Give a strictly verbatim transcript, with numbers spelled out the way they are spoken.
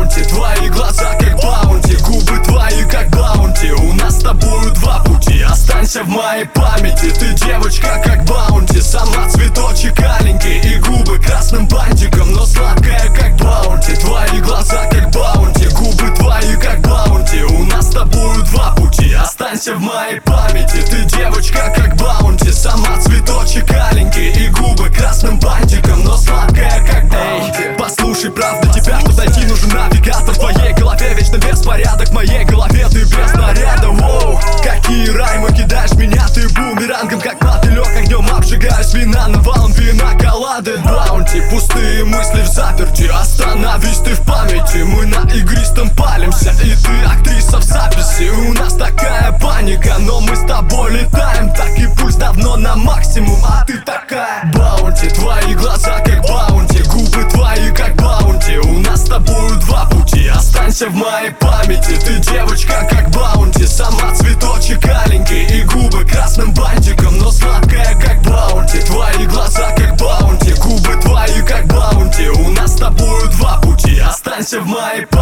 баунти, твои глаза как баунти, губы твои как баунти. У нас с тобою два пути, останься в моей памяти. Ты девочка как баунти, сама цветочек аленький, и губы красным бантиком, но сладкая как баунти. Твои глаза как баунти, губы твои как баунти. У нас с тобою два пути, останься в моей памяти. Ты девочка как баунти, сама цветочек аленький, и губы красным бантиком, но сладкая как баунти. Эй, послушай, правда тебя тут найти нужен навигатор. В твоей голове вечно беспорядок, в моей голове ты без наряда. Воу, какие раймы кидаешь меня ты бумерангом, как мотылек огнем обжигаюсь. Вина навалом, пиноколады, баунти. Пустые мысли в заперти, остановись ты в памяти. Мы на игристом палимся, и ты актриса в записи. У нас такая паника, но мы с тобой летаем. Так и пульс давно на максимум, а ты такая баунти. Твои глаза как баунти, губы твои как баунти. У нас с тобою два пути, останься в моей памяти. Ты девочка как баунти, сама цветочек аленький, и губы красным бантиком, но сладкая как баунти. Твои глаза как баунти, губы твои как баунти. У нас с тобою два пути, останься в моей памяти.